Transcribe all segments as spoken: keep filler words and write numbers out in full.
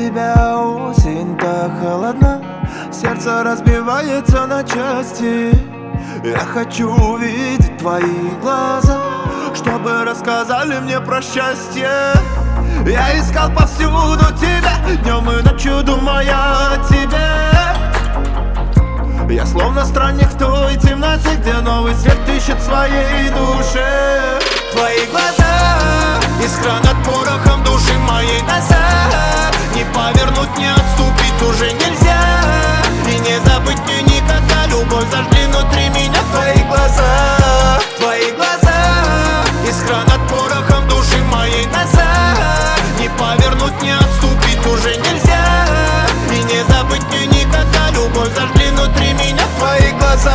тебя осень так холодна, сердце разбивается на части. Я хочу увидеть твои глаза, чтобы рассказали мне про счастье. Я искал повсюду тебя, днем и ночью думая о тебе. Я словно странник в той темноте, где новый свет ищет в своей душе. Твои глаза, искра над порохом души моей назад. Не повернуть, не отступить уже нельзя. И не забыть мне никогда, любовь зажги внутри меня. Твои глаза, твои глаза, искра над порохом души моей назад. Не повернуть, не отступить уже нельзя. И не забыть мне никогда, любовь зажги внутри меня. Твои глаза.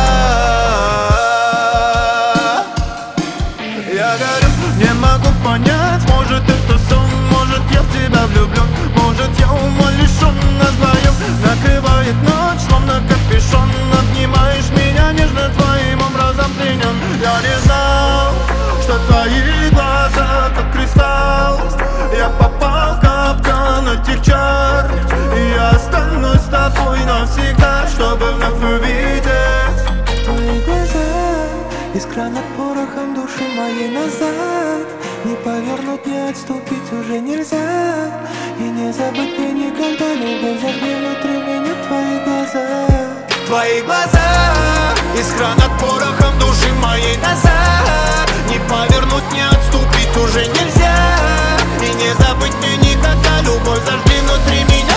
Я горю, не могу понять, может это сон, может я в тебя влюблен, может я ума лишен, нас вдвоем накрывает ночь, словно капюшон. Обнимаешь меня нежно, твоим образом пленен. Я не знал, что твои глаза как кристалл. Я попал в капкан этих чар, и я останусь с тобой навсегда, чтобы вновь увидеть твои глаза. Искра над порохом души моей назад. Не повернуть, не отступить уже нельзя. И не забыть мне никогда, любовь зажги внутри меня. Твои глаза, твои глаза, искра над порохом души моей назад. Не повернуть, не отступить уже нельзя. И не забыть мне никогда, любовь зажги внутри меня.